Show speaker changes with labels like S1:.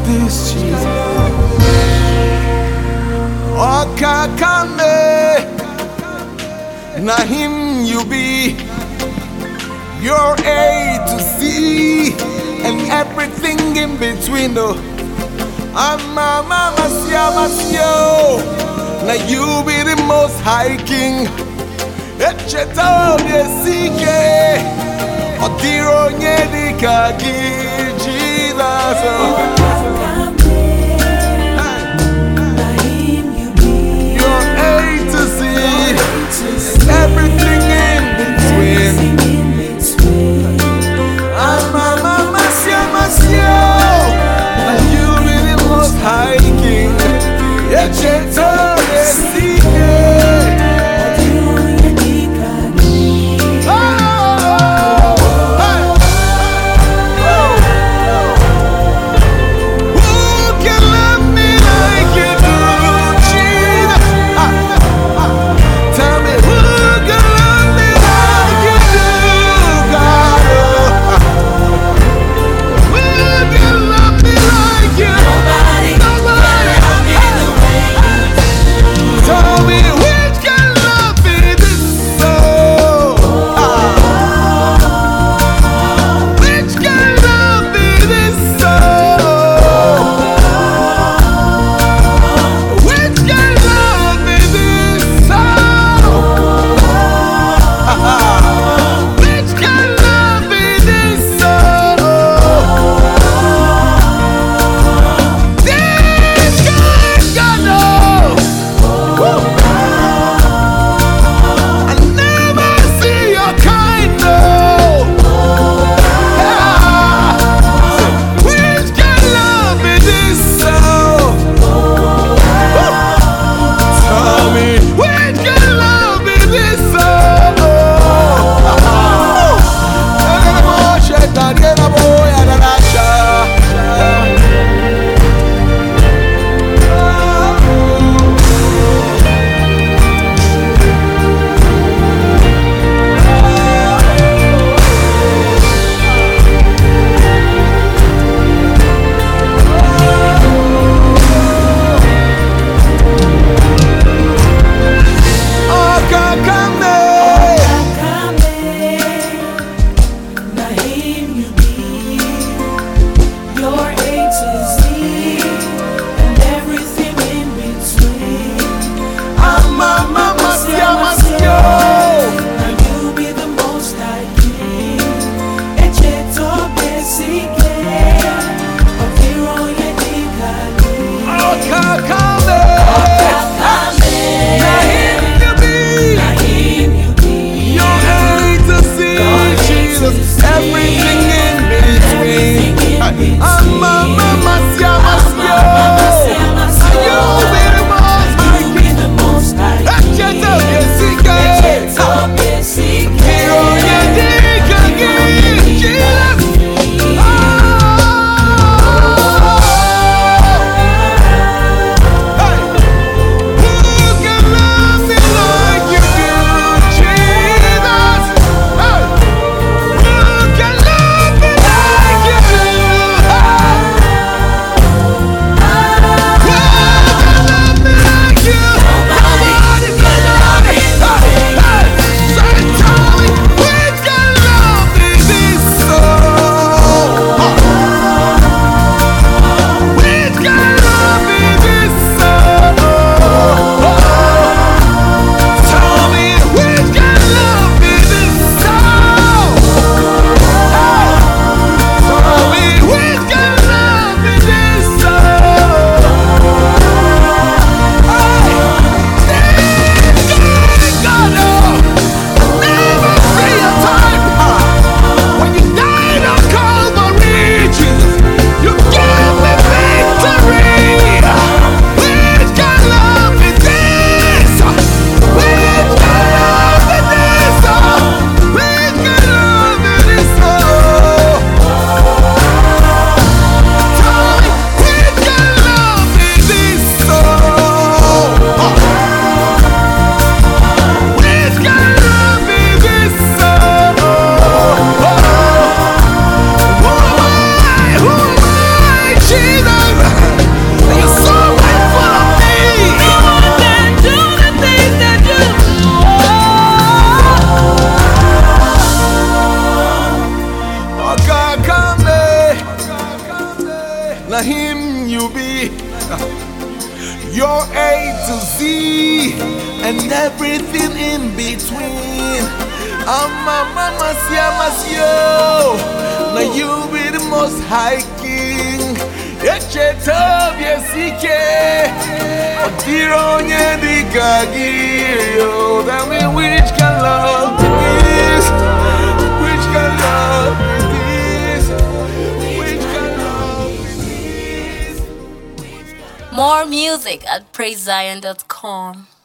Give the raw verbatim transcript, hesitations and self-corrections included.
S1: this Jesus. Okakame, na him you be. You're A to Z and everything in between. Oh, Ama mama sia masio, na you be the most high king. Echeta yesike, odiro nyedika ki Jesus. Everything in between. I'm a mama, Masia, and you really most high king. Yet you told me, and everything in between. I'm a mama, siamasio. Now you be the most high king. Echetov yesike. Otironye di kagirio. Tell me which can love this? Which can love this? Which can love this?
S2: More music at praise zion dot com.